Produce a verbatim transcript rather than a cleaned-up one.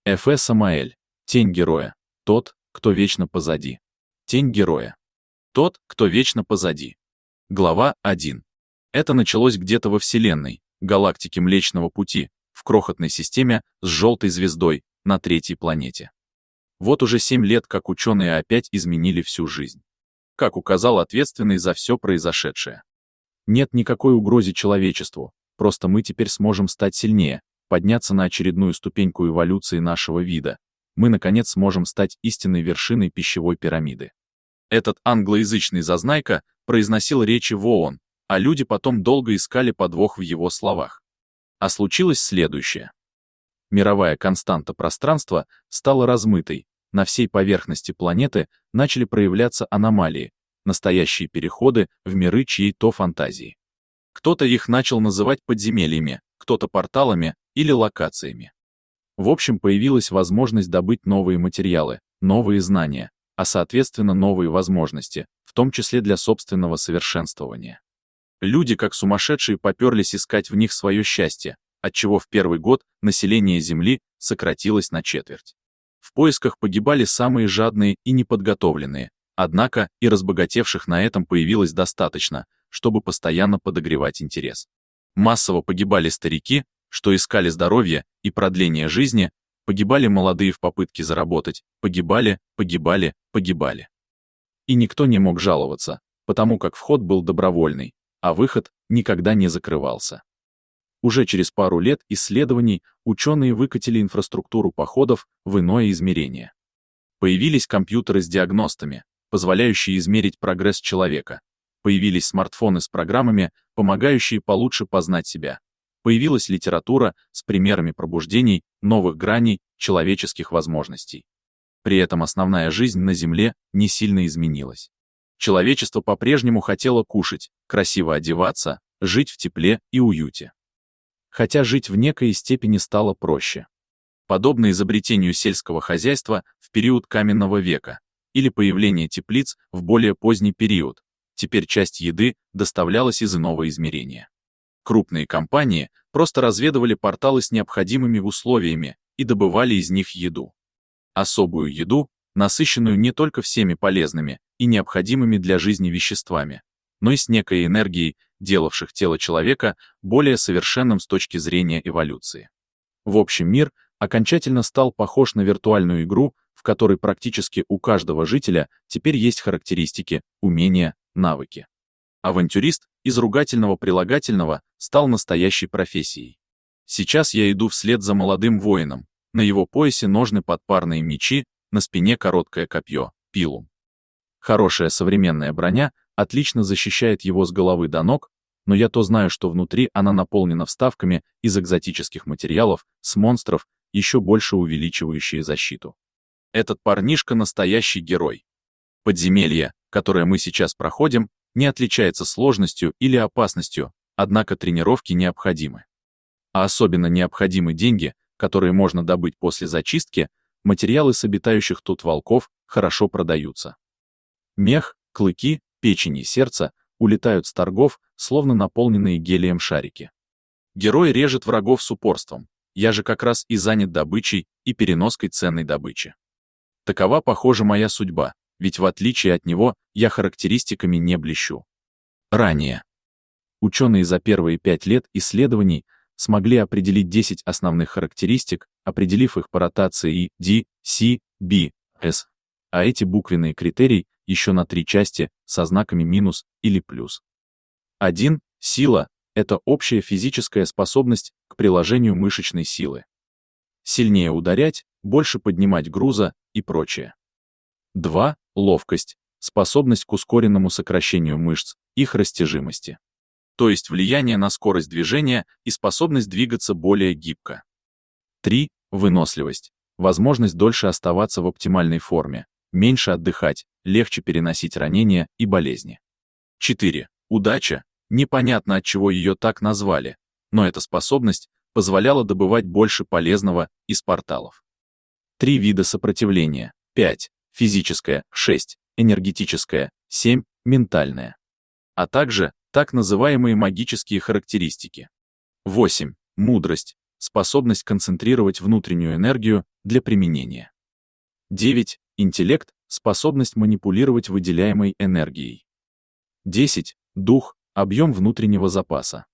Эф Э Самаэль. Тень героя. Тот, кто вечно позади. Тень героя. Тот, кто вечно позади. Глава один. Это началось где-то во Вселенной, галактике Млечного Пути, в крохотной системе с желтой звездой на третьей планете. Вот уже семь лет, как ученые опять изменили всю жизнь. Как указал ответственный за все произошедшее. Нет никакой угрозы человечеству, просто мы теперь сможем стать сильнее, подняться на очередную ступеньку эволюции нашего вида. Мы, наконец, сможем стать истинной вершиной пищевой пирамиды. Этот англоязычный зазнайка произносил речи в ООН, а люди потом долго искали подвох в его словах. А случилось следующее. Мировая константа пространства стала размытой, на всей поверхности планеты начали проявляться аномалии, настоящие переходы в миры чьей-то фантазии. Кто-то их начал называть подземельями, кто-то порталами или локациями. В общем, появилась возможность добыть новые материалы, новые знания, а соответственно новые возможности, в том числе для собственного совершенствования. Люди как сумасшедшие поперлись искать в них свое счастье, отчего в первый год население Земли сократилось на четверть. В поисках погибали самые жадные и неподготовленные, однако и разбогатевших на этом появилось достаточно, чтобы постоянно подогревать интерес. Массово погибали старики, что искали здоровье и продление жизни, погибали молодые в попытке заработать, погибали, погибали, погибали. И никто не мог жаловаться, потому как вход был добровольный, а выход никогда не закрывался. Уже через пару лет исследований ученые выкатили инфраструктуру походов в иное измерение. Появились компьютеры с диагностами, позволяющие измерить прогресс человека. Появились смартфоны с программами, помогающие получше познать себя. Появилась литература с примерами пробуждений, новых граней, человеческих возможностей. При этом основная жизнь на Земле не сильно изменилась. Человечество по-прежнему хотело кушать, красиво одеваться, жить в тепле и уюте. Хотя жить в некой степени стало проще. Подобно изобретению сельского хозяйства в период каменного века или появление теплиц в более поздний период, теперь часть еды доставлялась из иного измерения. Крупные компании просто разведывали порталы с необходимыми условиями и добывали из них еду. Особую еду, насыщенную не только всеми полезными и необходимыми для жизни веществами, но и с некой энергией, делавших тело человека более совершенным с точки зрения эволюции. В общем, мир окончательно стал похож на виртуальную игру, в которой практически у каждого жителя теперь есть характеристики, умения, навыки. Авантюрист из ругательного прилагательного стал настоящей профессией. Сейчас я иду вслед за молодым воином, на его поясе ножны подпарные мечи, на спине короткое копье, пилум. Хорошая современная броня отлично защищает его с головы до ног, но я то знаю, что внутри она наполнена вставками из экзотических материалов, с монстров, еще больше увеличивающие защиту. Этот парнишка настоящий герой. Подземелье, которое мы сейчас проходим, не отличается сложностью или опасностью, однако тренировки необходимы. А особенно необходимы деньги, которые можно добыть после зачистки, материалы с обитающих тут волков хорошо продаются. Мех, клыки, печень и сердце улетают с торгов, словно наполненные гелием шарики. Герой режет врагов с упорством, я же как раз и занят добычей и переноской ценной добычи. Такова, похоже, моя судьба, ведь в отличие от него я характеристиками не блещу. Ранее. Ученые за первые пять лет исследований смогли определить десять основных характеристик, определив их по ротации И, Д, С, Б, С. А эти буквенные критерии еще на три части со знаками минус или плюс. один. Сила — это общая физическая способность к приложению мышечной силы. Сильнее ударять, больше поднимать груза и прочее. два. Ловкость — способность к ускоренному сокращению мышц, их растяжимости. То есть влияние на скорость движения и способность двигаться более гибко. три. Выносливость — возможность дольше оставаться в оптимальной форме, меньше отдыхать, легче переносить ранения и болезни. четыре. Удача — непонятно, от чего ее так назвали, но эта способность позволяла добывать больше полезного из порталов. Три вида сопротивления. пять. Физическое. шесть. Энергетическое. семь. Ментальное. А также так называемые магические характеристики. восемь. Мудрость. способность концентрировать внутреннюю энергию для применения. девять. Интеллект, способность манипулировать выделяемой энергией. десять. Дух, объем внутреннего запаса.